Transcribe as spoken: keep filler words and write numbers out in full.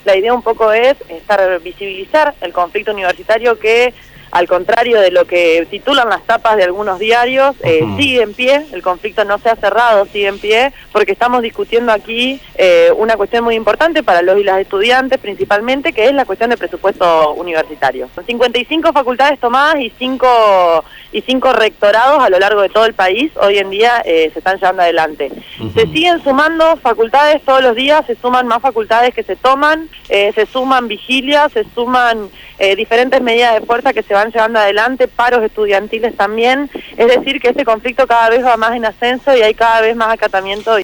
La idea un poco es estar visibilizar el conflicto universitario que, al contrario de lo que titulan las tapas de algunos diarios, eh, uh-huh. sigue en pie, el conflicto no se ha cerrado, sigue en pie, porque estamos discutiendo aquí eh, una cuestión muy importante para los y las estudiantes principalmente, que es la cuestión del presupuesto universitario. Son cincuenta y cinco facultades tomadas y cinco y cinco rectorados a lo largo de todo el país, hoy en día eh, se están llevando adelante. Uh-huh. Se siguen sumando facultades todos los días, se suman más facultades que se toman, eh, se suman vigilias, se suman eh, diferentes medidas de fuerza que se van llevando adelante, paros estudiantiles también, es decir que este conflicto cada vez va más en ascenso y hay cada vez más acatamiento